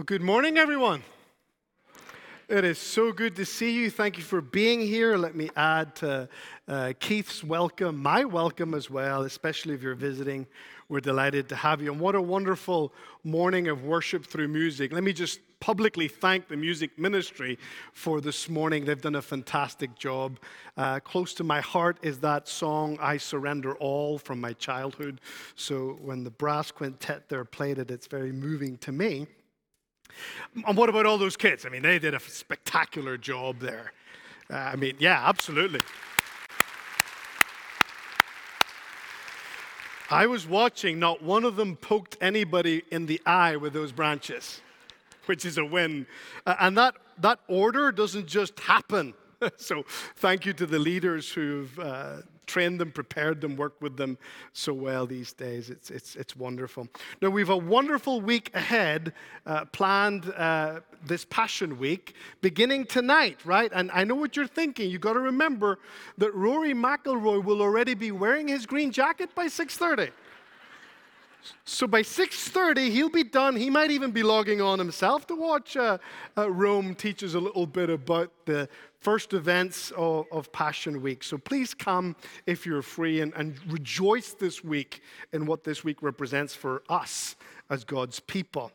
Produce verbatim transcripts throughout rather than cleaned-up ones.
Well, good morning, everyone. It is so good to see you. Thank you for being here. Let me add to uh, Keith's welcome, my welcome as well, especially if you're visiting. We're delighted to have you. And what a wonderful morning of worship through music. Let me just publicly thank the music ministry for this morning. They've done a fantastic job. Uh, close to my heart is that song, I Surrender All, from my childhood. So when the brass quintet there played it, it's very moving to me. And what about all those kids? I mean, they did a spectacular job there. Uh, I mean, yeah, absolutely. I was watching, not one of them poked anybody in the eye with those branches, which is a win. Uh, and that, that order doesn't just happen. So thank you to the leaders who've uh, trained them, prepared them, worked with them so well these days. It's it's it's wonderful. Now, we have a wonderful week ahead uh, planned uh, this Passion Week, beginning tonight, right? And I know what you're thinking. You've got to remember that Rory McIlroy will already be wearing his green jacket by six thirty. So by six thirty, he'll be done. He might even be logging on himself to watch uh, uh, Rome teach us a little bit about the first events of, of Passion Week. So please come if you're free and, and rejoice this week in what this week represents for us as God's people.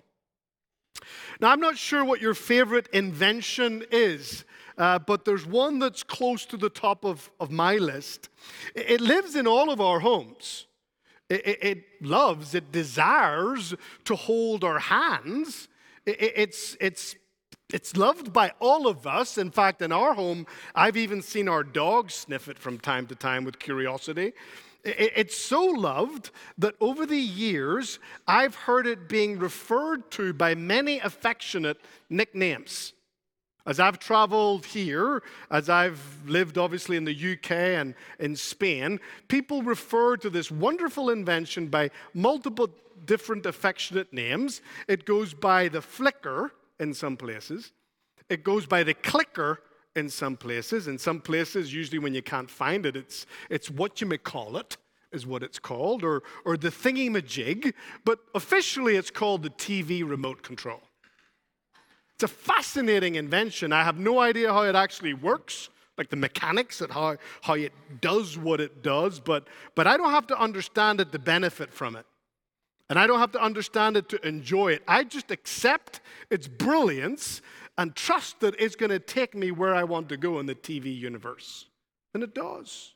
Now, I'm not sure what your favorite invention is, uh, but there's one that's close to the top of, of my list. It, it lives in all of our homes. It, it, it loves, it desires to hold our hands. It, it, it's, it's, it's loved by all of us. In fact, in our home, I've even seen our dog sniff it from time to time with curiosity. It, it's so loved that over the years, I've heard it being referred to by many affectionate nicknames. As I've traveled here, as I've lived obviously in the U K and in Spain, people refer to this wonderful invention by multiple different affectionate names. It goes by the flicker in some places. It goes by the clicker in some places. In some places, usually when you can't find it, it's, it's what you may call it, is what it's called, or, or the thingy-majig. But officially, it's called the T V remote control. It's a fascinating invention. I have no idea how it actually works, like the mechanics and how, how it does what it does, but, but I don't have to understand it to benefit from it. And I don't have to understand it to enjoy it. I just accept its brilliance and trust that it's going to take me where I want to go in the T V universe. And it does.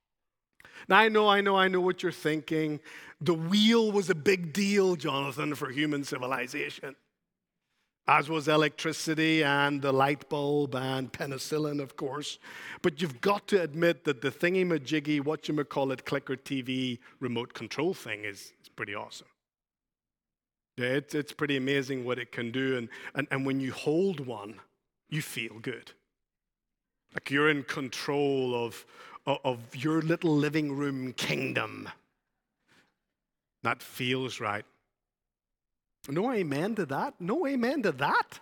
Now, I know, I know, I know what you're thinking. The wheel was a big deal, Jonathan, for human civilization. As was electricity and the light bulb and penicillin, of course. But you've got to admit that the thingy-majiggy, whatchamacallit, clicker T V remote control thing is, is pretty awesome. Yeah, it's, it's pretty amazing what it can do. And, and, and when you hold one, you feel good. Like you're in control of, of, of your little living room kingdom. That feels right. No amen to that. No amen to that.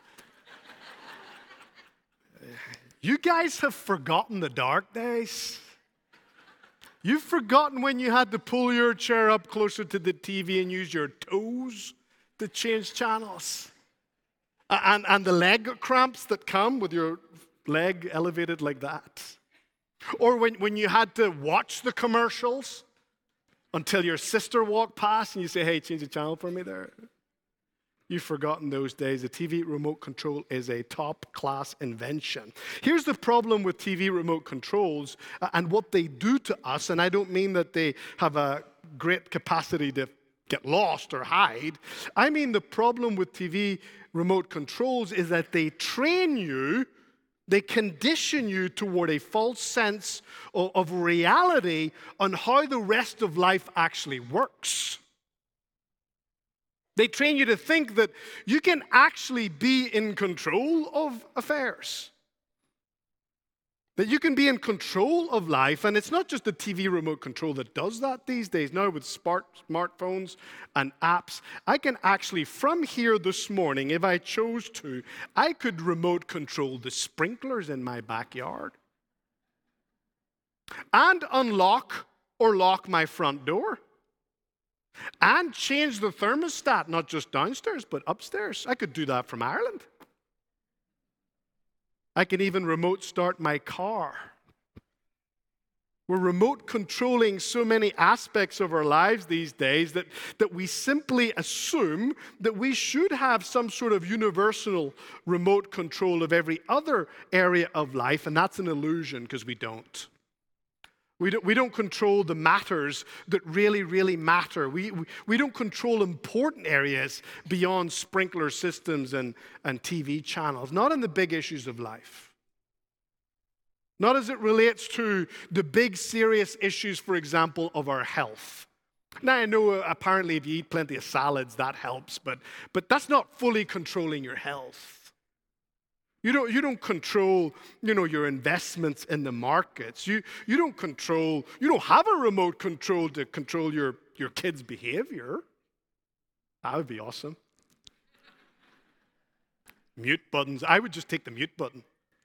You guys have forgotten the dark days. You've forgotten when you had to pull your chair up closer to the T V and use your toes to change channels. And, and the leg cramps that come with your leg elevated like that. Or when, when you had to watch the commercials until your sister walked past and you say, hey, change the channel for me there. You've forgotten those days. The T V remote control is a top-class invention. Here's the problem with T V remote controls and what they do to us, and I don't mean that they have a great capacity to get lost or hide. I mean the problem with T V remote controls is that they train you, they condition you toward a false sense of, of reality on how the rest of life actually works. They train you to think that you can actually be in control of affairs. That you can be in control of life, and it's not just the T V remote control that does that these days. Now with smart smartphones and apps, I can actually, from here this morning, if I chose to, I could remote control the sprinklers in my backyard and unlock or lock my front door. and change the thermostat, not just downstairs, but upstairs. I could do that from Ireland. I can even remote start my car. We're remote controlling so many aspects of our lives these days that, that we simply assume that we should have some sort of universal remote control of every other area of life, and that's an illusion because we don't. We don't, we don't control the matters that really, really matter. We, we, we don't control important areas beyond sprinkler systems and, and T V channels, not in the big issues of life. Not as it relates to the big, serious issues, for example, of our health. Now, I know uh, apparently if you eat plenty of salads, that helps, but, but that's not fully controlling your health. You don't, you don't control, you know, your investments in the markets. You, you don't control, you don't have a remote control to control your, your kids' behavior. That would be awesome. Mute buttons. I would just take the mute button.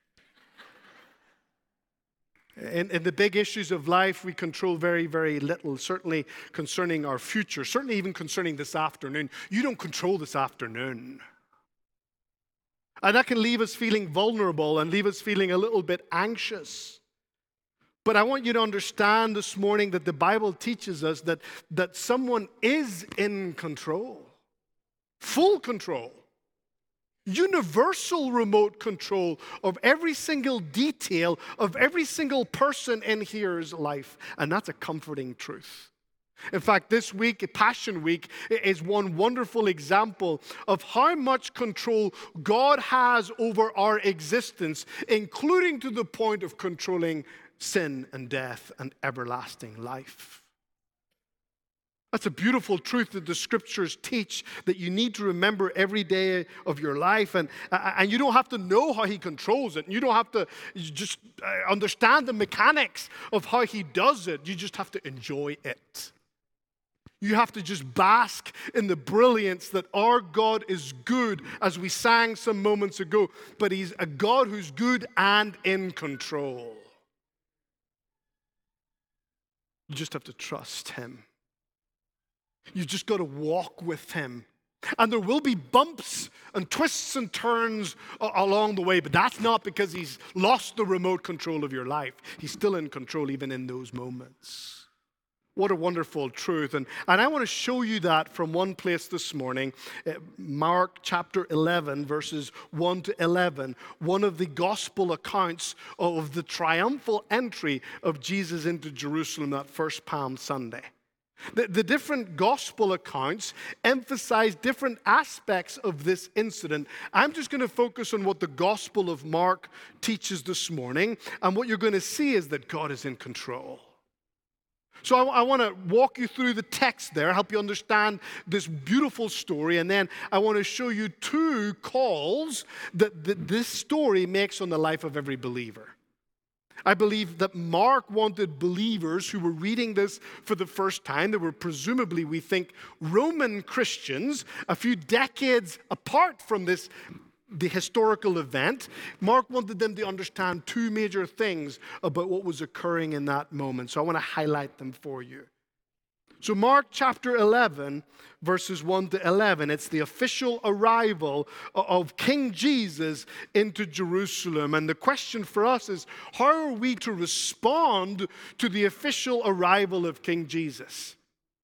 In, in the big issues of life, we control very, very little, certainly concerning our future, certainly even concerning this afternoon. You don't control this afternoon. And that can leave us feeling vulnerable and leave us feeling a little bit anxious. But I want you to understand this morning that the Bible teaches us that, that someone is in control, full control. Universal remote control of every single detail of every single person in here's life. And that's a comforting truth. In fact, this week, Passion Week, is one wonderful example of how much control God has over our existence, including to the point of controlling sin and death and everlasting life. That's a beautiful truth that the scriptures teach that you need to remember every day of your life. And, and you don't have to know how he controls it. And you don't have to just understand the mechanics of how he does it. You just have to enjoy it. You have to just bask in the brilliance that our God is good, as we sang some moments ago. But he's a God who's good and in control. You just have to trust him. You've just got to walk with him. And there will be bumps and twists and turns along the way, but that's not because he's lost the remote control of your life. He's still in control even in those moments. What a wonderful truth. And, and I want to show you that from one place this morning, Mark chapter eleven, verses one to eleven, one of the gospel accounts of the triumphal entry of Jesus into Jerusalem that first Palm Sunday. The, the different gospel accounts emphasize different aspects of this incident. I'm just going to focus on what the Gospel of Mark teaches this morning, and what you're going to see is that God is in control. So I, I want to walk you through the text there, help you understand this beautiful story, and then I want to show you two calls that, that this story makes on the life of every believer. I believe that Mark wanted believers who were reading this for the first time. They were presumably, we think, Roman Christians, a few decades apart from this, the historical event. Mark wanted them to understand two major things about what was occurring in that moment. So I want to highlight them for you. So Mark chapter eleven, verses one to eleven, it's the official arrival of King Jesus into Jerusalem. And the question for us is, how are we to respond to the official arrival of King Jesus?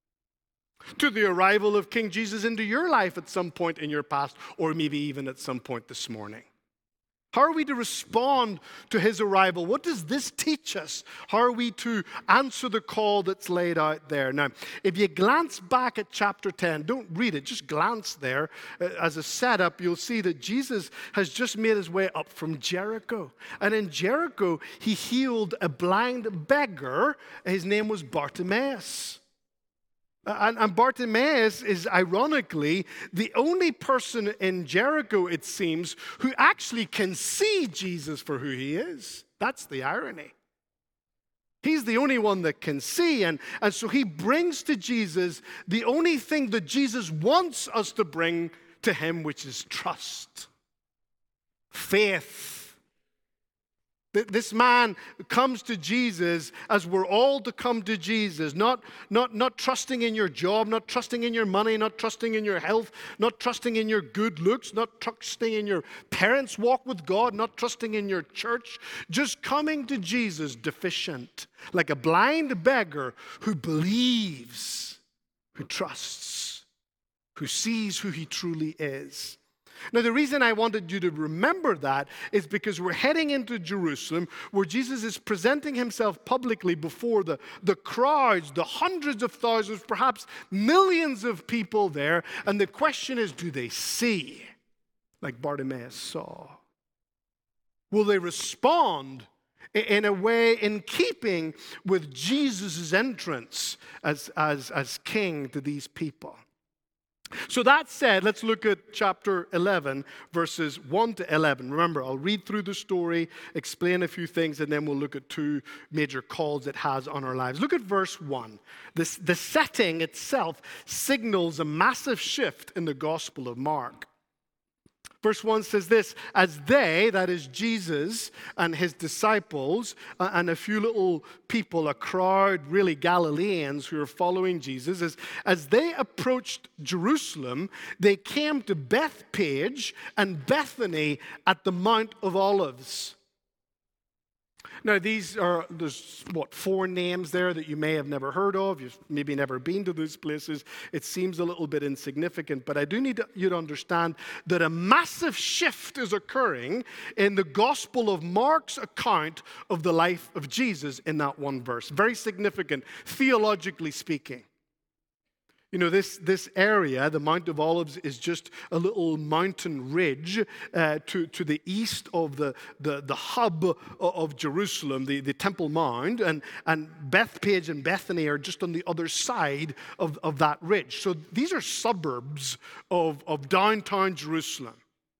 To the arrival of King Jesus into your life at some point in your past, or maybe even at some point this morning. How are we to respond to his arrival? What does this teach us? How are we to answer the call that's laid out there? Now, if you glance back at chapter ten, don't read it, just glance there. As a setup, you'll see that Jesus has just made his way up from Jericho. And in Jericho, he healed a blind beggar. His name was Bartimaeus. And, and Bartimaeus is ironically the only person in Jericho, it seems, who actually can see Jesus for who he is. That's the irony. He's the only one that can see. And, and so he brings to Jesus the only thing that Jesus wants us to bring to him, which is trust, faith. Th- This man comes to Jesus as we're all to come to Jesus, not, not, not trusting in your job, not trusting in your money, not trusting in your health, not trusting in your good looks, not trusting in your parents' walk with God, not trusting in your church, just coming to Jesus deficient, like a blind beggar who believes, who trusts, who sees who he truly is. Now, the reason I wanted you to remember that is because we're heading into Jerusalem where Jesus is presenting himself publicly before the, the crowds, the hundreds of thousands, perhaps millions of people there. And the question is, do they see like Bartimaeus saw? Will they respond in a way in keeping with Jesus' entrance as, as, as king to these people? So that said, let's look at chapter eleven, verses one to eleven. Remember, I'll read through the story, explain a few things, and then we'll look at two major calls it has on our lives. Look at verse one. This, the setting itself signals a massive shift in the Gospel of Mark. Verse one says this, as they, that is Jesus and his disciples, uh, and a few little people, a crowd, really Galileans who are following Jesus, as, as they approached Jerusalem, they came to Bethphage and Bethany at the Mount of Olives. Now, these are, there's, what, four names there that you may have never heard of. You've maybe never been to those places. It seems a little bit insignificant, but I do need you to understand that a massive shift is occurring in the Gospel of Mark's account of the life of Jesus in that one verse. Very significant, theologically speaking. You know, this, this area, the Mount of Olives, is just a little mountain ridge uh, to, to the east of the, the, the hub of, of Jerusalem, the, the Temple Mount, and, and Bethphage and Bethany are just on the other side of, of that ridge. So these are suburbs of, of downtown Jerusalem.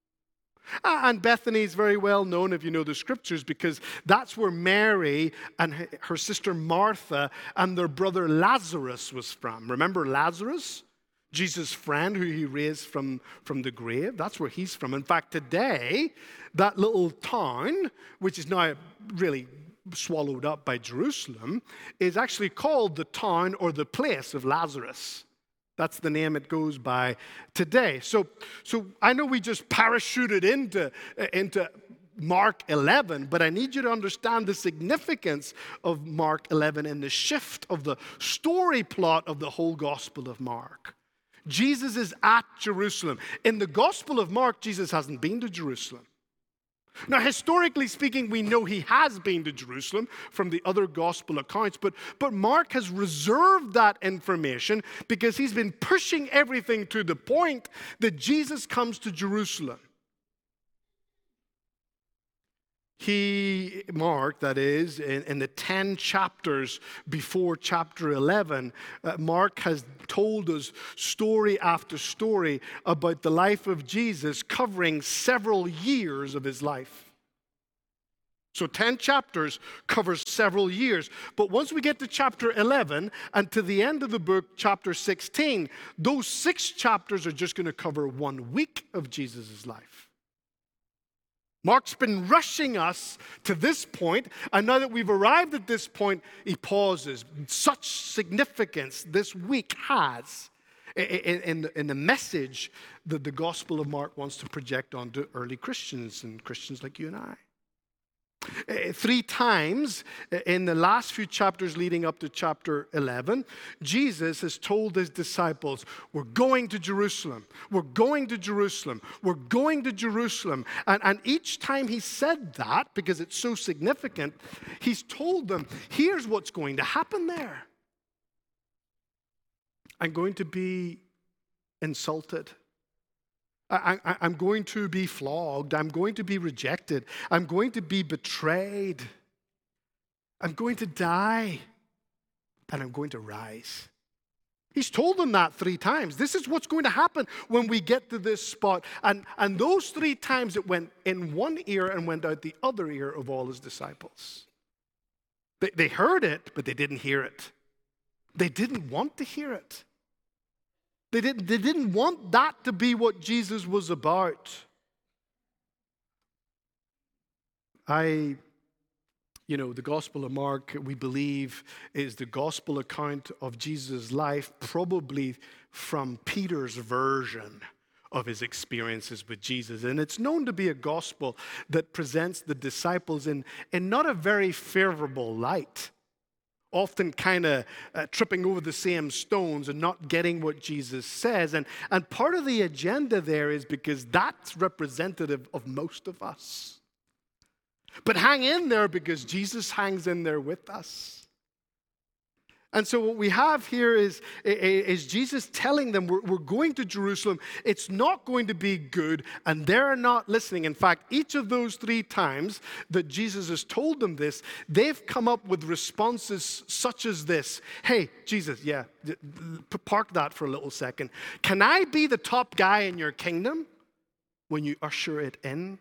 And Bethany is very well known, if you know the scriptures, because that's where Mary and her sister Martha and their brother Lazarus was from. Remember Lazarus? Jesus' friend who he raised from, from the grave. That's where he's from. In fact, today, that little town, which is now really swallowed up by Jerusalem, is actually called the town or the place of Lazarus. That's the name it goes by today. So, so I know we just parachuted into, into Mark eleven, but I need you to understand the significance of Mark eleven and the shift of the story plot of the whole Gospel of Mark. Jesus is at Jerusalem. In the Gospel of Mark, Jesus hasn't been to Jerusalem. Now, historically speaking, we know he has been to Jerusalem from the other gospel accounts, but, but Mark has reserved that information because he's been pushing everything to the point that Jesus comes to Jerusalem. He, Mark, that is, in, in the ten chapters before chapter eleven, uh, Mark has told us story after story about the life of Jesus, covering several years of his life. So ten chapters covers several years. But once we get to chapter eleven and to the end of the book, chapter sixteen, those six chapters are just going to cover one week of Jesus' life. Mark's been rushing us to this point, and now that we've arrived at this point, he pauses. Such significance this week has in, in, in the message that the Gospel of Mark wants to project onto early Christians and Christians like you and I. Uh, three times in the last few chapters leading up to chapter eleven, Jesus has told his disciples, we're going to Jerusalem, we're going to Jerusalem, we're going to Jerusalem. And, and each time he said that, because it's so significant, he's told them, here's what's going to happen there. I'm going to be insulted. I, I, I'm going to be flogged. I'm going to be rejected. I'm going to be betrayed. I'm going to die. And I'm going to rise. He's told them that three times. This is what's going to happen when we get to this spot. And, and those three times it went in one ear and went out the other ear of all his disciples. They, they heard it, but they didn't hear it. They didn't want to hear it. They didn't, they didn't want that to be what Jesus was about. I You know, the Gospel of Mark, we believe, is the gospel account of Jesus' life, probably from Peter's version of his experiences with Jesus. And it's known to be a gospel that presents the disciples in, in not a very favorable light, often kind of uh, tripping over the same stones and not getting what Jesus says. And, and part of the agenda there is because that's representative of most of us. But hang in there because Jesus hangs in there with us. And so what we have here is, is Jesus telling them, we're, we're going to Jerusalem. It's not going to be good, and they're not listening. In fact, each of those three times that Jesus has told them this, they've come up with responses such as this. Hey, Jesus, yeah, park that for a little second. Can I be the top guy in your kingdom when you usher it in?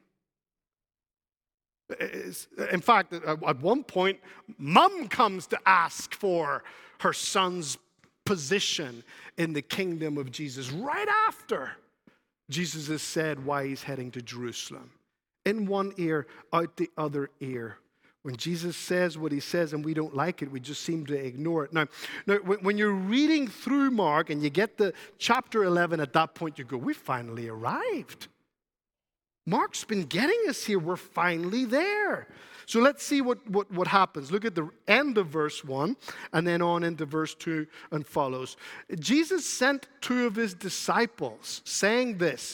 In fact, at one point, mom comes to ask for her son's position in the kingdom of Jesus right after Jesus has said why he's heading to Jerusalem. In one ear, out the other ear. When Jesus says what he says and we don't like it, we just seem to ignore it. Now, now when you're reading through Mark and you get to chapter eleven, at that point you go, we finally arrived. Mark's been getting us here. We're finally there. So let's see what, what, what happens. Look at the end of verse one and then on into verse two and follows. Jesus sent two of his disciples saying this,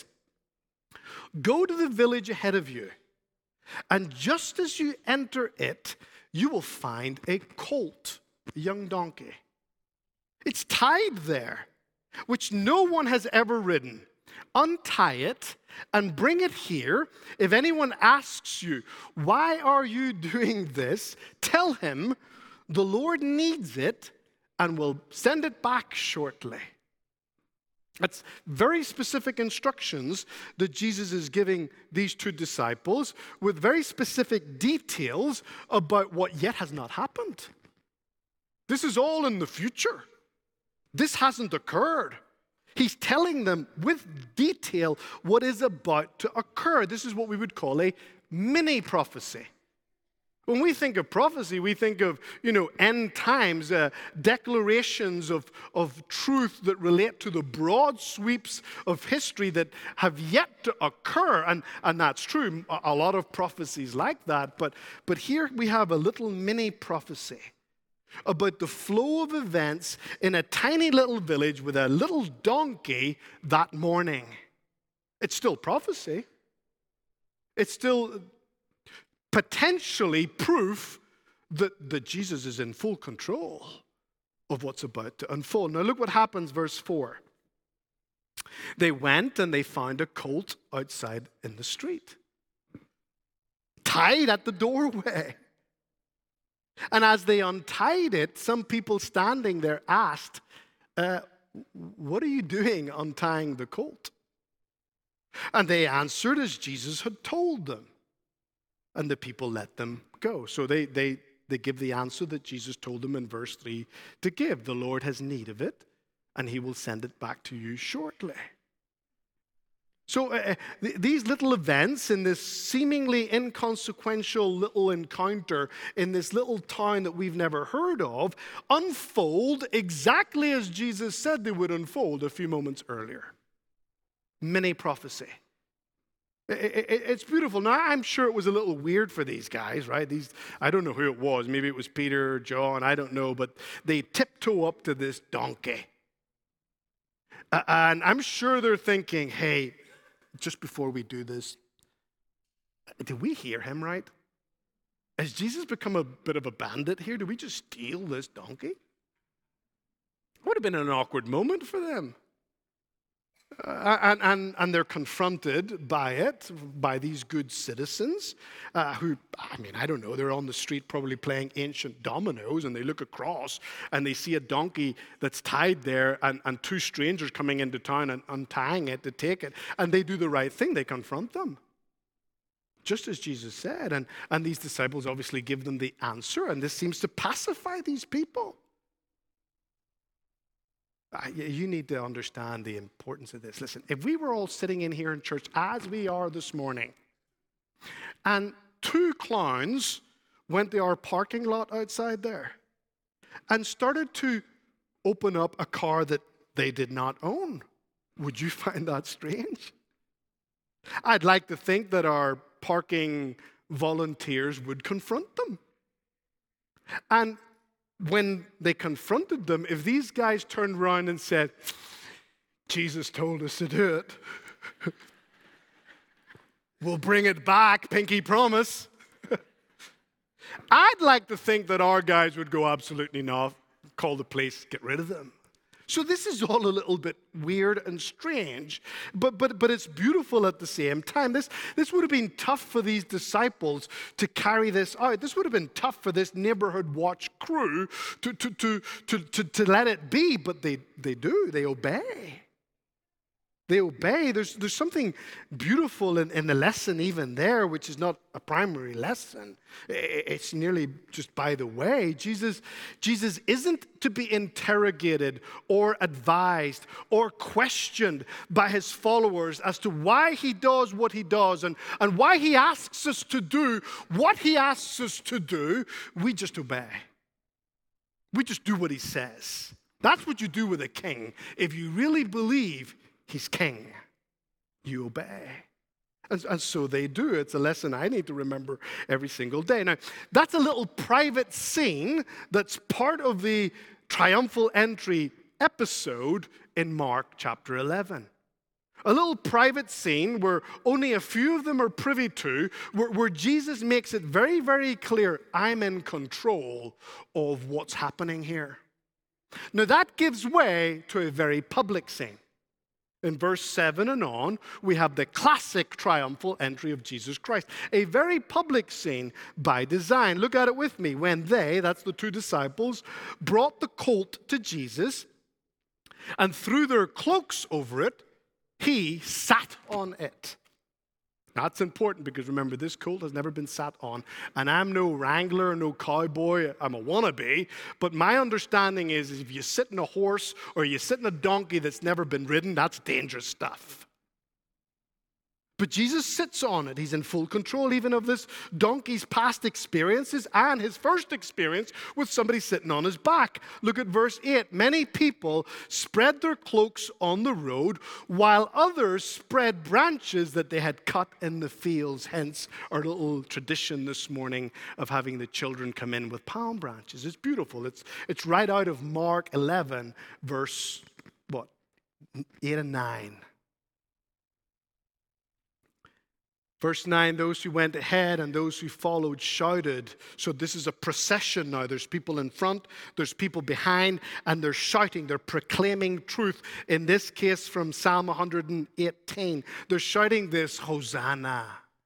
go to the village ahead of you, and just as you enter it, you will find a colt, a young donkey. It's tied there, which no one has ever ridden. Untie it and bring it here. If anyone asks you, why are you doing this? Tell him the Lord needs it and will send it back shortly. That's very specific instructions that Jesus is giving these two disciples with very specific details about what yet has not happened. This is all in the future. This hasn't occurred. He's telling them with detail what is about to occur. This is what we would call a mini prophecy. When we think of prophecy, we think of, you know, end times, uh, declarations of, of truth that relate to the broad sweeps of history that have yet to occur. And, and that's true, a, a lot of prophecies like that. But, but here we have a little mini prophecy about the flow of events in a tiny little village with a little donkey that morning. It's still prophecy. It's still potentially proof that, that Jesus is in full control of what's about to unfold. Now look what happens, verse four. They went and they found a colt outside in the street, tied at the doorway. And as they untied it, some people standing there asked, uh, what are you doing untying the colt? And they answered as Jesus had told them. And the people let them go. So they, they, they give the answer that Jesus told them in verse three to give. The Lord has need of it, and he will send it back to you shortly. So uh, th- these little events in this seemingly inconsequential little encounter in this little town that we've never heard of unfold exactly as Jesus said they would unfold a few moments earlier. Mini prophecy. It, it, it's beautiful. Now, I'm sure it was a little weird for these guys, right? These, I don't know who it was. Maybe it was Peter or John. I don't know. But they tiptoe up to this donkey. Uh, and I'm sure they're thinking, hey, just before we do this, did we hear him right? Has Jesus become a bit of a bandit here? Did we just steal this donkey? It would have been an awkward moment for them. Uh, and, and, and they're confronted by it, by these good citizens uh, who, I mean, I don't know, they're on the street probably playing ancient dominoes, and they look across and they see a donkey that's tied there and, and two strangers coming into town and untying it to take it. And they do the right thing. They confront them, just as Jesus said. And, and these disciples obviously give them the answer, and this seems to pacify these people. You need to understand the importance of this. Listen, if we were all sitting in here in church as we are this morning, and two clowns went to our parking lot outside there and started to open up a car that they did not own. Would you find that strange? I'd like to think that our parking volunteers would confront them. And when they confronted them, if these guys turned around and said, Jesus told us to do it, we'll bring it back, pinky promise. I'd like to think that our guys would go, absolutely not, call the police, get rid of them. So this is all a little bit weird and strange, but but but it's beautiful at the same time. This this would have been tough for these disciples to carry this out. This would have been tough for this neighborhood watch crew to to to to to, to let it be, but they they do. They obey. They obey. There's, there's something beautiful in, in the lesson even there, which is not a primary lesson. It's nearly just by the way. Jesus, Jesus isn't to be interrogated or advised or questioned by his followers as to why he does what he does and, and why he asks us to do what he asks us to do. We just obey. We just do what he says. That's what you do with a king. If you really believe he's king, you obey. And, and so they do. It's a lesson I need to remember every single day. Now, that's a little private scene that's part of the triumphal entry episode in Mark chapter eleven. A little private scene where only a few of them are privy to, where, where Jesus makes it very, very clear, I'm in control of what's happening here. Now, that gives way to a very public scene. In verse seven and on, we have the classic triumphal entry of Jesus Christ. A very public scene by design. Look at it with me. When they, that's the two disciples, brought the colt to Jesus and threw their cloaks over it, he sat on it. That's important because remember, this colt has never been sat on. And I'm no wrangler, no cowboy. I'm a wannabe. But my understanding is, is if you sit in a horse or you sit in a donkey that's never been ridden, that's dangerous stuff. But Jesus sits on it. He's in full control even of this donkey's past experiences and his first experience with somebody sitting on his back. Look at verse eight. Many people spread their cloaks on the road, while others spread branches that they had cut in the fields. Hence our little tradition this morning of having the children come in with palm branches. It's beautiful. It's, it's right out of Mark eleven, verse, what, eight and nine. Verse nine, those who went ahead and those who followed shouted. So this is a procession now. There's people in front, there's people behind, and they're shouting. They're proclaiming truth. In this case from Psalm one hundred eighteen, they're shouting this, Hosanna,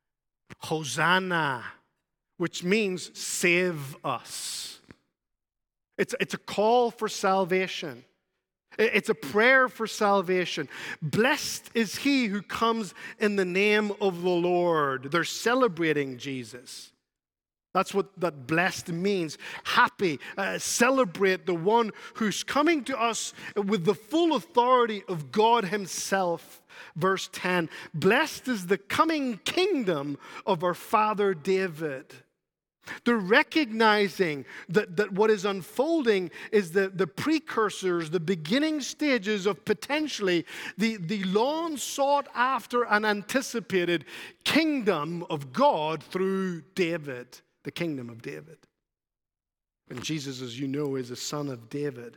Hosanna, which means save us. It's, it's a call for salvation. It's a prayer for salvation. Blessed is he who comes in the name of the Lord. They're celebrating Jesus. That's what that blessed means. Happy. Uh, celebrate the one who's coming to us with the full authority of God himself. Verse ten. Blessed is the coming kingdom of our father David. They're recognizing that, that what is unfolding is the, the precursors, the beginning stages of potentially the, the long sought after and anticipated kingdom of God through David, the kingdom of David. And Jesus, as you know, is a son of David.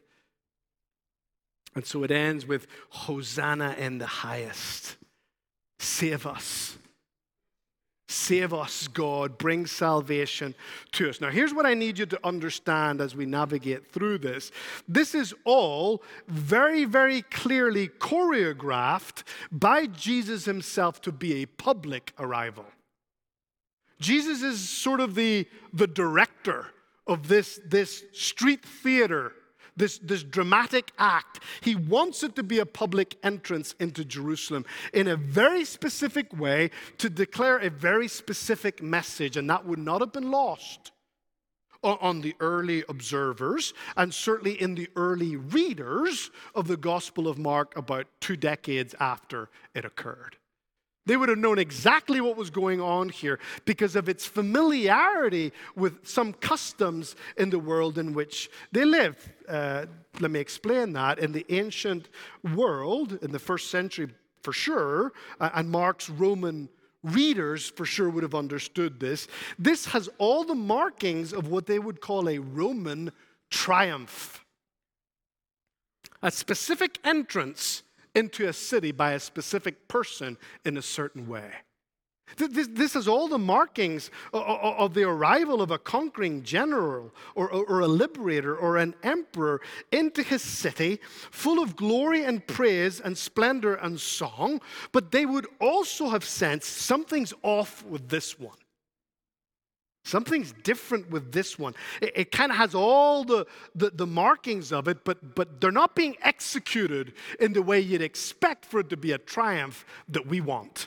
And so it ends with Hosanna in the highest. Save us. Save us, God. Bring salvation to us. Now, here's what I need you to understand as we navigate through this. This is all very, very clearly choreographed by Jesus himself to be a public arrival. Jesus is sort of the, the director of this, this street theater, This, this dramatic act. He wants it to be a public entrance into Jerusalem in a very specific way to declare a very specific message, and that would not have been lost on the early observers and certainly in the early readers of the Gospel of Mark about two decades after it occurred. They would have known exactly what was going on here because of its familiarity with some customs in the world in which they lived. Uh, let me explain that. In the ancient world, in the first century for sure, uh, and Mark's Roman readers for sure would have understood this, this has all the markings of what they would call a Roman triumph. A specific entrance into a city by a specific person in a certain way. This, this has all the markings of the arrival of a conquering general or, or, or a liberator or an emperor into his city, full of glory and praise and splendor and song, but they would also have sensed something's off with this one. Something's different with this one. It, it kind of has all the, the, the markings of it, but, but they're not being executed in the way you'd expect for it to be a triumph that we want.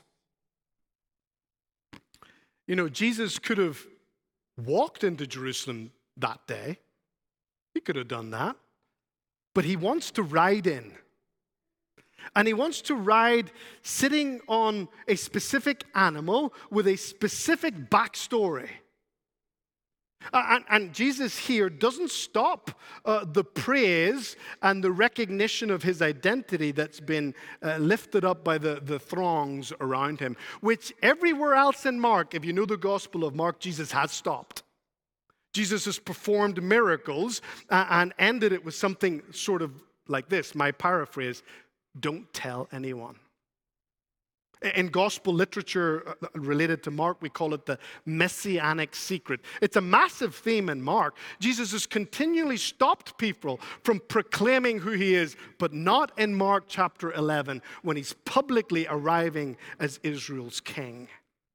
You know, Jesus could have walked into Jerusalem that day. He could have done that. But he wants to ride in. And he wants to ride sitting on a specific animal with a specific backstory. Uh, and, and Jesus here doesn't stop uh, the praise and the recognition of his identity that's been uh, lifted up by the, the throngs around him, which everywhere else in Mark, if you know the Gospel of Mark, Jesus has stopped. Jesus has performed miracles uh, and ended it with something sort of like this. My paraphrase, don't tell anyone. In gospel literature related to Mark, we call it the messianic secret. It's a massive theme in Mark. Jesus has continually stopped people from proclaiming who he is, but not in Mark chapter eleven when he's publicly arriving as Israel's king.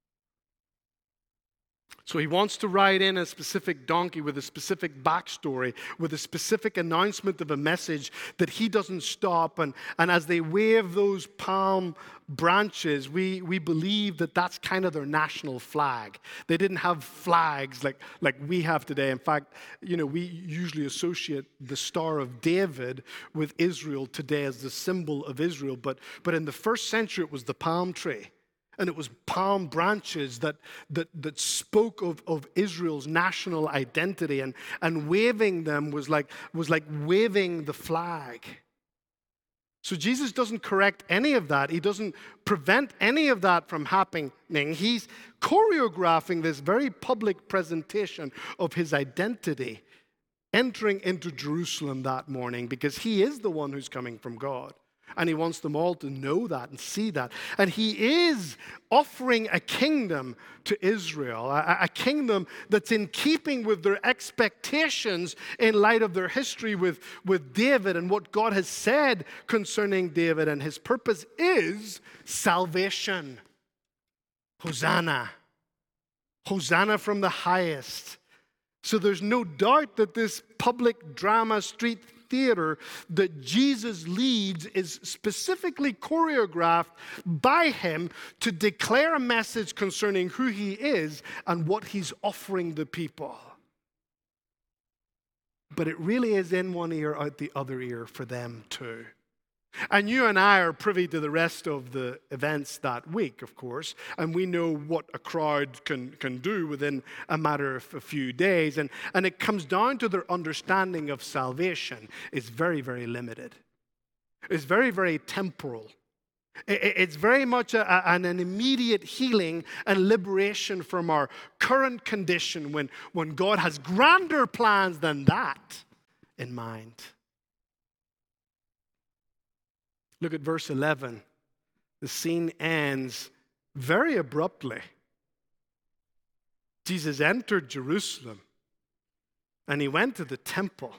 So he wants to ride in a specific donkey with a specific backstory, with a specific announcement of a message that he doesn't stop. And, and as they wave those palm branches, we, we believe that that's kind of their national flag. They didn't have flags like, like we have today. In fact, you know, we usually associate the Star of David with Israel today as the symbol of Israel. But, but in the first century, it was the palm tree. And it was palm branches that, that, that spoke of, of Israel's national identity. And, and waving them was like, was like waving the flag. So Jesus doesn't correct any of that. He doesn't prevent any of that from happening. He's choreographing this very public presentation of his identity, entering into Jerusalem that morning, because he is the one who's coming from God. And he wants them all to know that and see that. And he is offering a kingdom to Israel, a, a kingdom that's in keeping with their expectations in light of their history with, with David and what God has said concerning David. And his purpose is salvation. Hosanna. Hosanna from the highest. So there's no doubt that this public drama street theater that Jesus leads is specifically choreographed by him to declare a message concerning who he is and what he's offering the people. But it really is in one ear, out the other ear for them too. And you and I are privy to the rest of the events that week, of course, and we know what a crowd can, can do within a matter of a few days. And, and it comes down to their understanding of salvation is very, very limited. It's very, very temporal. It, it's very much a, a, an immediate healing and liberation from our current condition when, when God has grander plans than that in mind. Look at verse eleven. The scene ends very abruptly. Jesus entered Jerusalem and he went to the temple.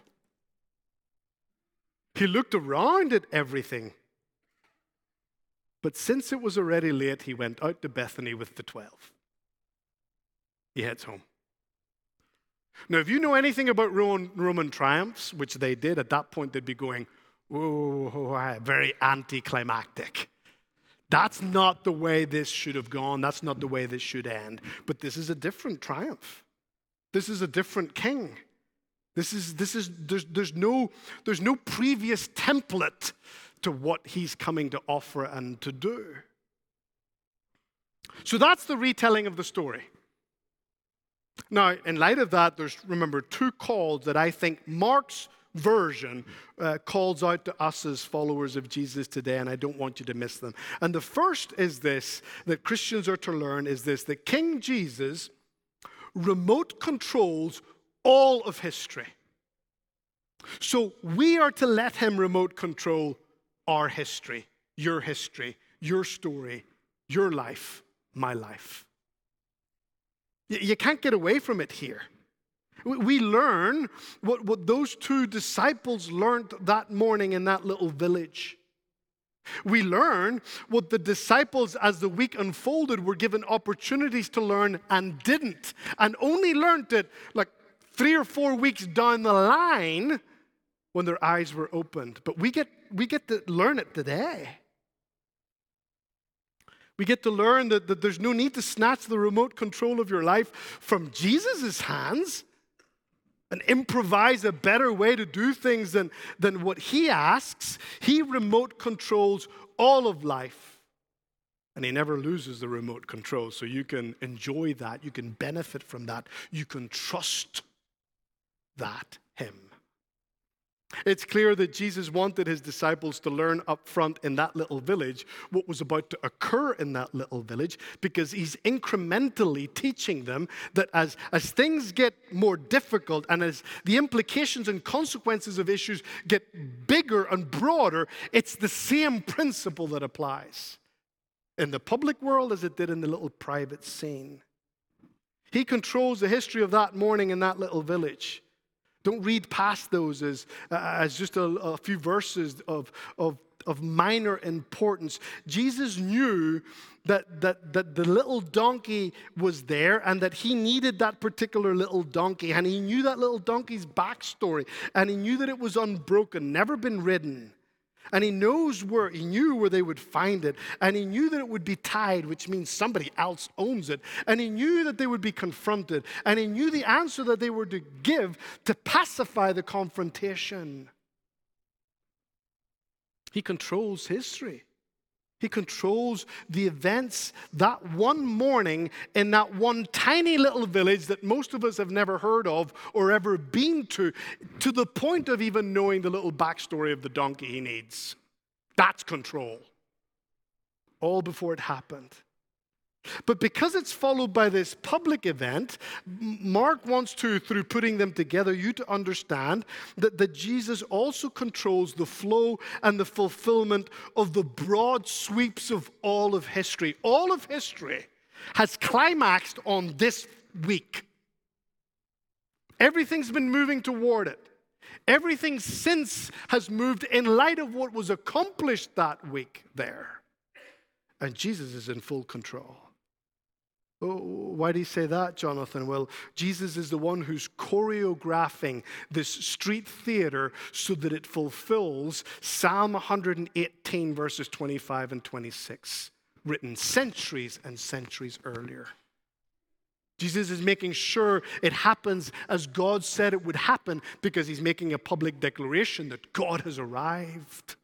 He looked around at everything. But since it was already late, he went out to Bethany with the twelve. He heads home. Now, if you know anything about Roman, Roman triumphs, which they did, at that point they'd be going, whoa, very anticlimactic. That's not the way this should have gone. That's not the way this should end. But this is a different triumph. This is a different king. This is, this is, there's, there's no, there's no previous template to what he's coming to offer and to do. So that's the retelling of the story. Now, in light of that, there's, remember, two calls that I think Mark's version uh, calls out to us as followers of Jesus today, and I don't want you to miss them. And the first is this, that Christians are to learn, is this, that King Jesus remote controls all of history. So we are to let him remote control our history, your history, your story, your life, my life. You can't get away from it here. We learn what, what those two disciples learned that morning in that little village. We learn what the disciples, as the week unfolded, were given opportunities to learn and didn't, and only learned it like three or four weeks down the line when their eyes were opened. But we get, we get to learn it today. We get to learn that, that there's no need to snatch the remote control of your life from Jesus' hands and improvise a better way to do things than, than what he asks. He remote controls all of life. And he never loses the remote control. So you can enjoy that. You can benefit from that. You can trust that him. It's clear that Jesus wanted his disciples to learn up front in that little village what was about to occur in that little village, because he's incrementally teaching them that as, as things get more difficult and as the implications and consequences of issues get bigger and broader, it's the same principle that applies in the public world as it did in the little private scene. He controls the history of that morning in that little village. Don't read past those as, uh, as just a, a few verses of, of, of minor importance. Jesus knew that, that, that the little donkey was there and that he needed that particular little donkey. And he knew that little donkey's backstory. And he knew that it was unbroken, never been ridden. And he knows where, he knew where they would find it. And he knew that it would be tied, which means somebody else owns it. And he knew that they would be confronted. And he knew the answer that they were to give to pacify the confrontation. He controls history. He controls the events that one morning in that one tiny little village that most of us have never heard of or ever been to, to the point of even knowing the little backstory of the donkey he needs. That's control. All before it happened. But because it's followed by this public event, Mark wants to, through putting them together, you to understand that, that Jesus also controls the flow and the fulfillment of the broad sweeps of all of history. All of history has climaxed on this week. Everything's been moving toward it. Everything since has moved in light of what was accomplished that week there. And Jesus is in full control. Oh, why do you say that, Jonathan? Well, Jesus is the one who's choreographing this street theater so that it fulfills Psalm one eighteen, verses twenty-five and twenty-six, written centuries and centuries earlier. Jesus is making sure it happens as God said it would happen because he's making a public declaration that God has arrived.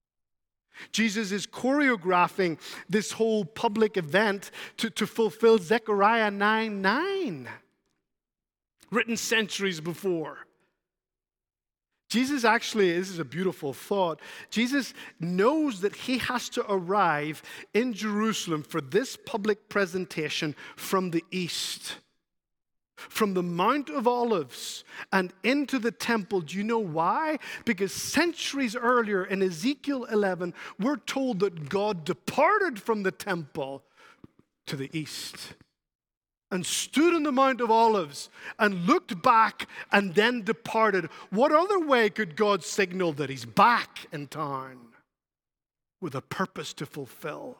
Jesus is choreographing this whole public event to, to fulfill Zechariah nine nine, written centuries before. Jesus actually, this is a beautiful thought, Jesus knows that he has to arrive in Jerusalem for this public presentation from the east. From the Mount of Olives and into the temple. Do you know why? Because centuries earlier in Ezekiel eleven, we're told that God departed from the temple to the east and stood on the Mount of Olives and looked back and then departed. What other way could God signal that he's back in town with a purpose to fulfill?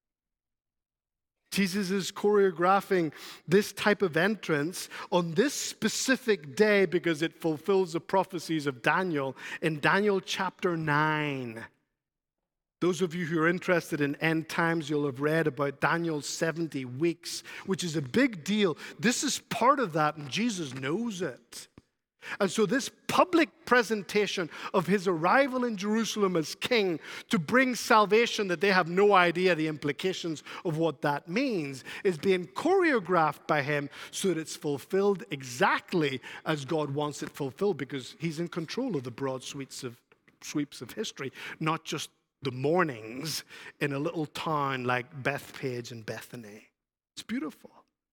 Jesus is choreographing this type of entrance on this specific day because it fulfills the prophecies of Daniel in Daniel chapter nine. Those of you who are interested in end times, you'll have read about Daniel's seventy weeks, which is a big deal. This is part of that, and Jesus knows it. And so this public presentation of his arrival in Jerusalem as king to bring salvation that they have no idea the implications of what that means is being choreographed by him so that it's fulfilled exactly as God wants it fulfilled, because he's in control of the broad sweeps of, sweeps of history, not just the mornings in a little town like Bethpage and Bethany. It's beautiful.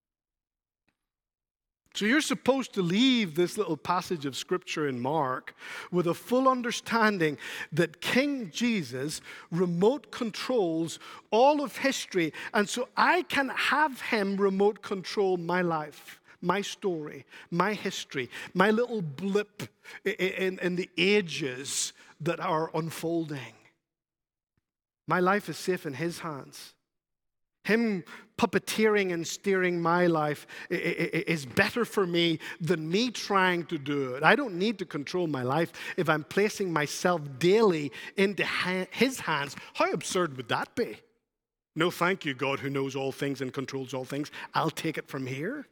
So you're supposed to leave this little passage of Scripture in Mark with a full understanding that King Jesus remote controls all of history. And so I can have him remote control my life, my story, my history, my little blip in, in, in the ages that are unfolding. My life is safe in his hands. Him puppeteering and steering my life is better for me than me trying to do it. I don't need to control my life if I'm placing myself daily into his hands. How absurd would that be? No, thank you, God, who knows all things and controls all things. I'll take it from here.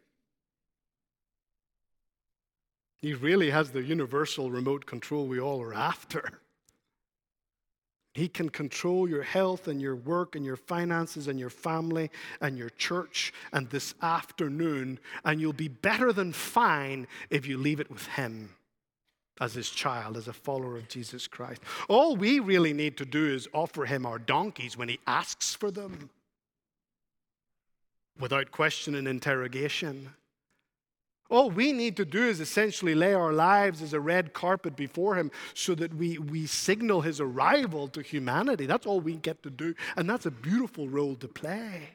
He really has the universal remote control we all are after. He can control your health and your work and your finances and your family and your church and this afternoon, and you'll be better than fine if you leave it with him as his child, as a follower of Jesus Christ. All we really need to do is offer him our donkeys when he asks for them, without question and interrogation. All we need to do is essentially lay our lives as a red carpet before him so that we, we signal his arrival to humanity. That's all we get to do, and that's a beautiful role to play.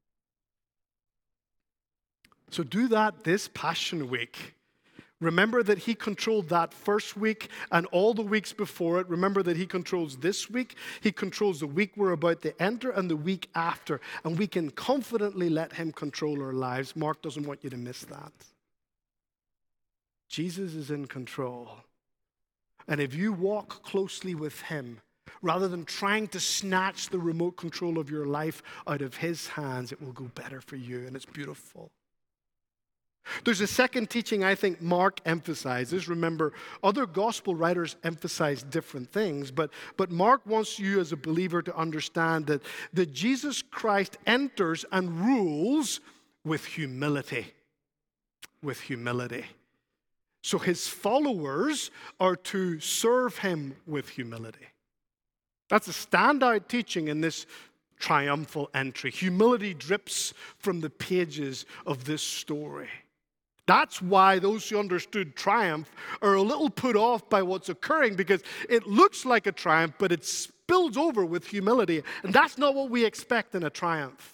So do that this Passion Week. Remember that he controlled that first week and all the weeks before it. Remember that he controls this week. He controls the week we're about to enter and the week after. And we can confidently let him control our lives. Mark doesn't want you to miss that. Jesus is in control. And if you walk closely with him, rather than trying to snatch the remote control of your life out of his hands, it will go better for you, and it's beautiful. There's a second teaching I think Mark emphasizes. Remember, other gospel writers emphasize different things, but, but Mark wants you as a believer to understand that, that Jesus Christ enters and rules with humility. With humility. So his followers are to serve him with humility. That's a standout teaching in this triumphal entry. Humility drips from the pages of this story. That's why those who understood triumph are a little put off by what's occurring, because it looks like a triumph, but it spills over with humility. And that's not what we expect in a triumph.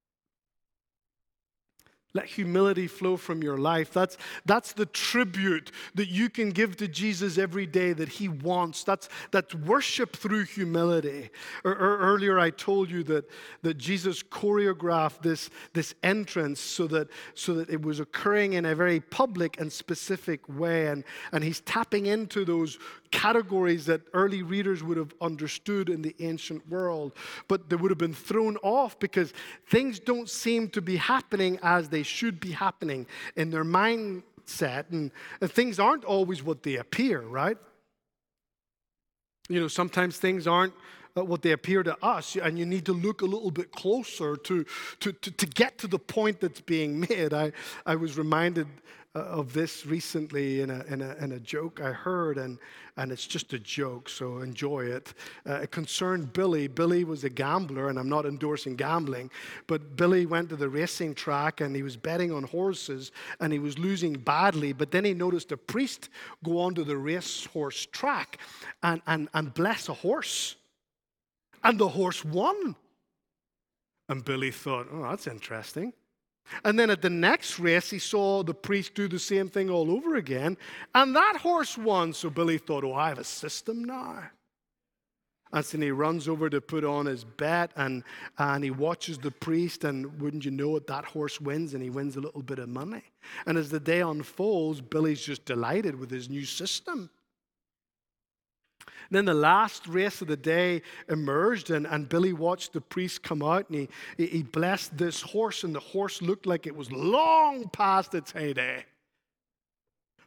Let humility flow from your life. That's, that's the tribute that you can give to Jesus every day that he wants. That's, that's worship through humility. Or, or earlier I told you that, that Jesus choreographed this, this entrance so that, so that it was occurring in a very public and specific way. And, and he's tapping into those categories that early readers would have understood in the ancient world, but they would have been thrown off because things don't seem to be happening as they should be happening in their mindset, and, and things aren't always what they appear, right? You know, sometimes things aren't uh, what they appear to us, and you need to look a little bit closer to, to, to, to get to the point that's being made. I, I was reminded uh, of this recently in a, in, a, in a joke I heard, and, and it's just a joke, so enjoy it. Uh, it concerned Billy. Billy was a gambler, and I'm not endorsing gambling, but Billy went to the racing track, and he was betting on horses, and he was losing badly, but then he noticed a priest go onto the racehorse track and, and, and bless a horse. And the horse won. And Billy thought, oh, that's interesting. And then at the next race, he saw the priest do the same thing all over again. And that horse won. So Billy thought, oh, I have a system now. And so he runs over to put on his bet, and, and he watches the priest, and wouldn't you know it, that horse wins, and he wins a little bit of money. And as the day unfolds, Billy's just delighted with his new system. Then the last race of the day emerged, and, and Billy watched the priest come out, and he, he blessed this horse, and the horse looked like it was long past its heyday.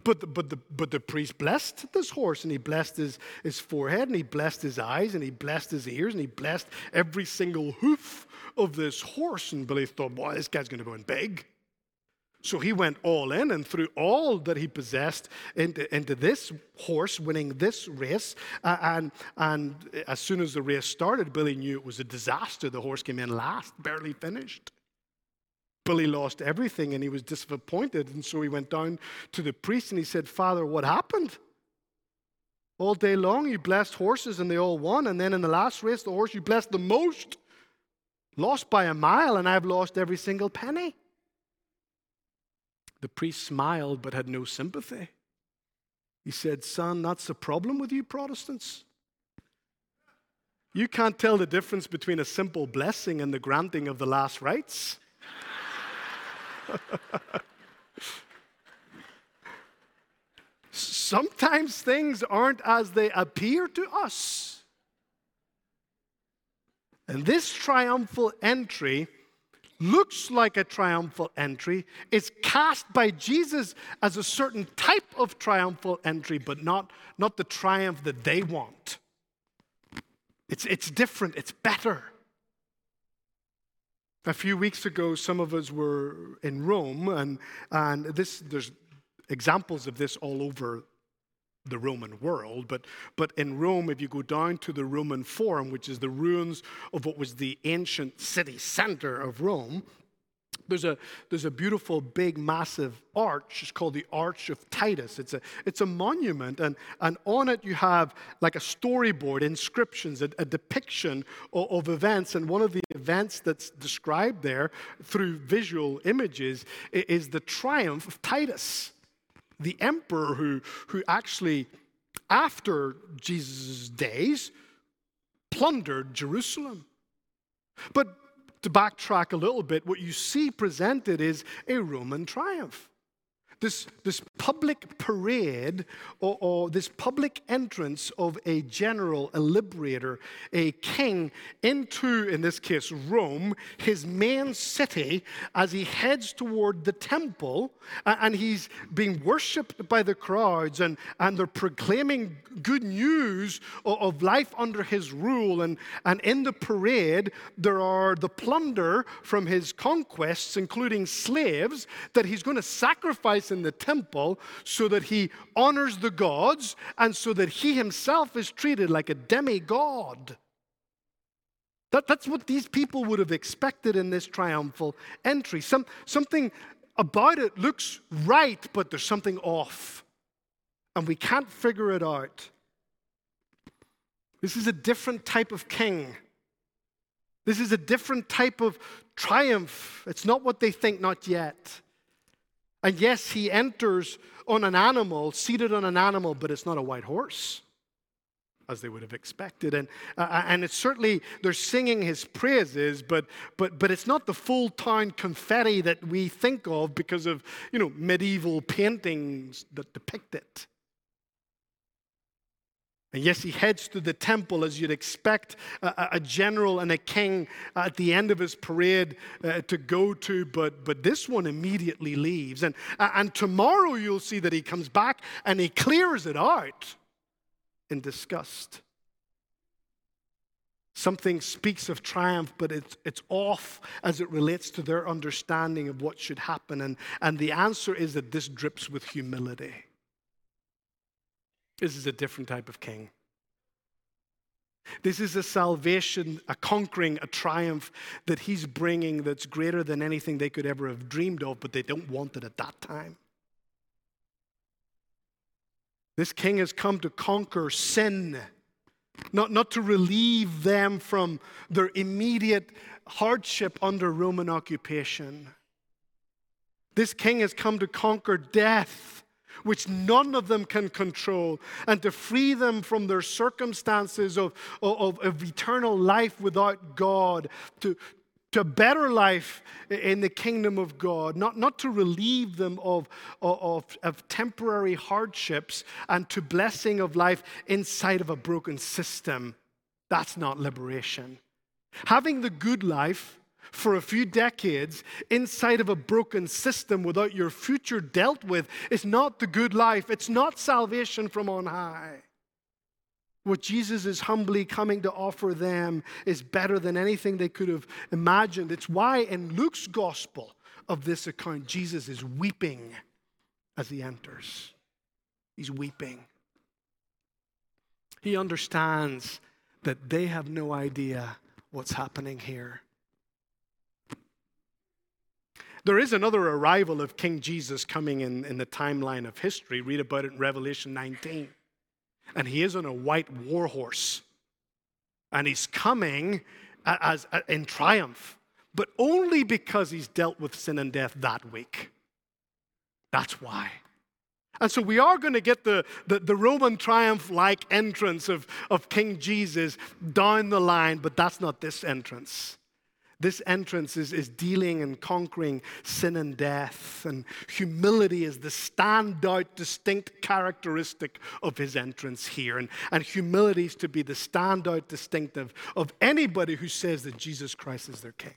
But the, but the, but the priest blessed this horse, and he blessed his, his forehead, and he blessed his eyes, and he blessed his ears, and he blessed every single hoof of this horse. And Billy thought, boy, this guy's going to go in big. So he went all in and threw all that he possessed into, into this horse, winning this race. Uh, and, and as soon as the race started, Billy knew it was a disaster. The horse came in last, barely finished. Billy lost everything and he was disappointed. And so he went down to the priest and he said, Father, what happened? All day long you blessed horses and they all won. And then in the last race, the horse you blessed the most lost by a mile, and I've lost every single penny. The priest smiled but had no sympathy. He said, son, that's the problem with you Protestants. You can't tell the difference between a simple blessing and the granting of the last rites. Sometimes things aren't as they appear to us. And this triumphal entry looks like a triumphal entry. It's cast by Jesus as a certain type of triumphal entry, but not, not the triumph that they want. It's, it's different. It's better. A few weeks ago, some of us were in Rome, and, and this, there's examples of this all over the Roman world, but, but in Rome, if you go down to the Roman Forum, which is the ruins of what was the ancient city center of Rome, there's a, there's a beautiful, big, massive arch. It's called the Arch of Titus. It's a, it's a monument, and, and on it you have like a storyboard, inscriptions, a, a depiction of, of events, and one of the events that's described there through visual images is the triumph of Titus, the emperor who, who actually, after Jesus' days, plundered Jerusalem. But to backtrack a little bit, what you see presented is a Roman triumph. This, this public parade or, or this public entrance of a general, a liberator, a king into, in this case, Rome, his main city, as he heads toward the temple, and he's being worshipped by the crowds, and, and they're proclaiming good news of, of life under his rule. And, and in the parade, there are the plunder from his conquests, including slaves, that he's going to sacrifice in the temple so that he honors the gods and so that he himself is treated like a demigod. That, that's what these people would have expected in this triumphal entry. Some, something about it looks right, but there's something off. And we can't figure it out. This is a different type of king. This is a different type of triumph. It's not what they think, not yet. And yes, he enters on an animal, seated on an animal, but it's not a white horse, as they would have expected. And, uh, and it's certainly, they're singing his praises, but, but, but it's not the full town confetti that we think of because of, you know, medieval paintings that depict it. And yes, he heads to the temple as you'd expect a, a general and a king at the end of his parade uh, to go to, but, but this one immediately leaves. And, and tomorrow you'll see that he comes back and he clears it out in disgust. Something speaks of triumph, but it's, it's off as it relates to their understanding of what should happen. And, and the answer is that this drips with humility. This is a different type of king. This is a salvation, a conquering, a triumph that he's bringing that's greater than anything they could ever have dreamed of, but they don't want it at that time. This king has come to conquer sin, not, not to relieve them from their immediate hardship under Roman occupation. This king has come to conquer death, which none of them can control, and to free them from their circumstances of, of, of eternal life without God, to, to a better life in the kingdom of God, not, not to relieve them of, of, of temporary hardships and to blessing of life inside of a broken system. That's not liberation. Having the good life for a few decades inside of a broken system without your future dealt with is not the good life. It's not salvation from on high. What Jesus is humbly coming to offer them is better than anything they could have imagined. It's why in Luke's gospel of this account, Jesus is weeping as he enters. He's weeping. He understands that they have no idea what's happening here. There is another arrival of King Jesus coming in, in the timeline of history. Read about it in Revelation nineteen. And he is on a white war horse. And he's coming as, as in triumph, but only because he's dealt with sin and death that week. That's why. And so we are going to get the, the, the Roman triumph-like entrance of, of King Jesus down the line, but that's not this entrance. This entrance is, is dealing and conquering sin and death. And humility is the standout, distinct characteristic of his entrance here. And, and humility is to be the standout, distinctive of anybody who says that Jesus Christ is their king.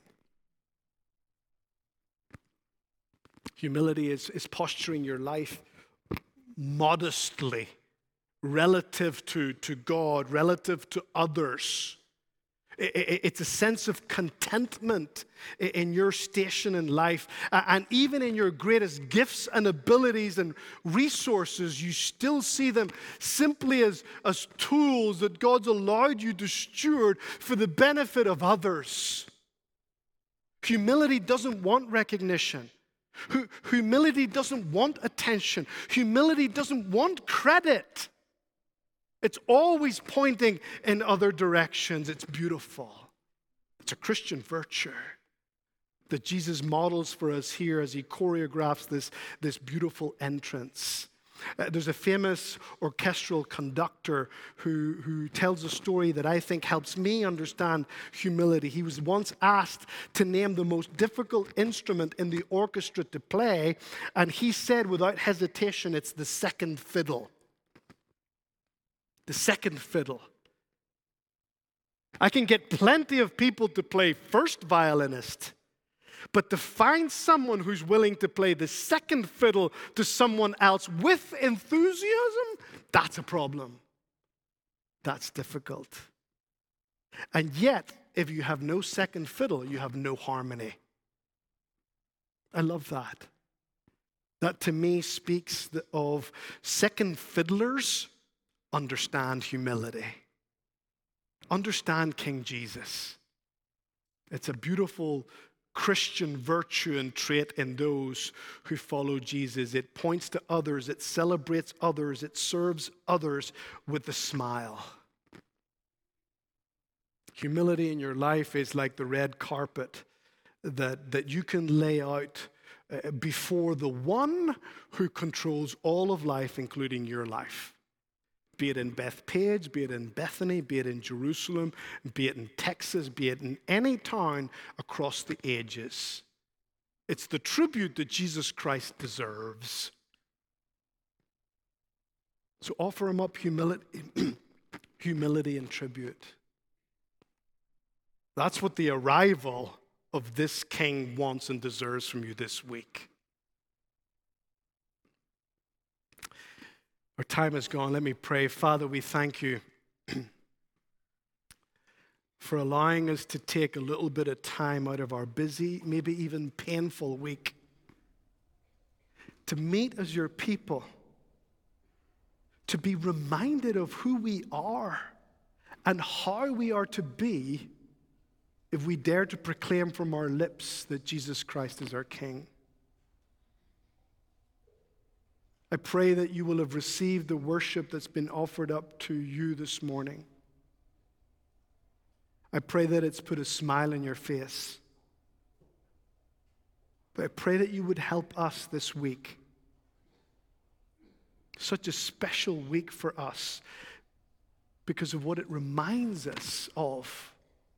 Humility is, is posturing your life modestly relative to, to God, relative to others. It's a sense of contentment in your station in life. And even in your greatest gifts and abilities and resources, you still see them simply as, as tools that God's allowed you to steward for the benefit of others. Humility doesn't want recognition. Humility doesn't want attention. Humility doesn't want credit. It's always pointing in other directions. It's beautiful. It's a Christian virtue that Jesus models for us here as he choreographs this, this beautiful entrance. Uh, there's a famous orchestral conductor who, who tells a story that I think helps me understand humility. He was once asked to name the most difficult instrument in the orchestra to play, and he said without hesitation, it's the second fiddle. The second fiddle. I can get plenty of people to play first violinist, but to find someone who's willing to play the second fiddle to someone else with enthusiasm, that's a problem. That's difficult. And yet, if you have no second fiddle, you have no harmony. I love that. That to me speaks of second fiddlers understand humility. Understand King Jesus. It's a beautiful Christian virtue and trait in those who follow Jesus. It points to others, it celebrates others, it serves others with a smile. Humility in your life is like the red carpet that, that you can lay out uh, before the one who controls all of life, including your life. Be it in Bethpage, be it in Bethany, be it in Jerusalem, be it in Texas, be it in any town across the ages. It's the tribute that Jesus Christ deserves. So offer him up humility, humility and tribute. That's what the arrival of this king wants and deserves from you this week. Our time is gone. Let me pray. Father, we thank you for allowing us to take a little bit of time out of our busy, maybe even painful week to meet as your people, to be reminded of who we are and how we are to be if we dare to proclaim from our lips that Jesus Christ is our King. I pray that you will have received the worship that's been offered up to you this morning. I pray that it's put a smile on your face. But I pray that you would help us this week. Such a special week for us because of what it reminds us of.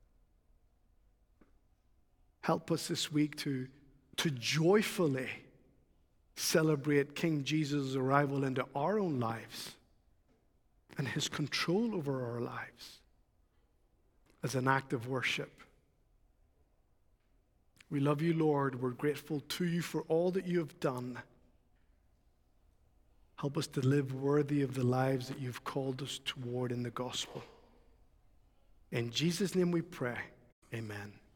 Help us this week to, to joyfully celebrate King Jesus' arrival into our own lives and his control over our lives as an act of worship. We love you, Lord. We're grateful to you for all that you have done. Help us to live worthy of the lives that you've called us toward in the gospel. In Jesus' name we pray. Amen.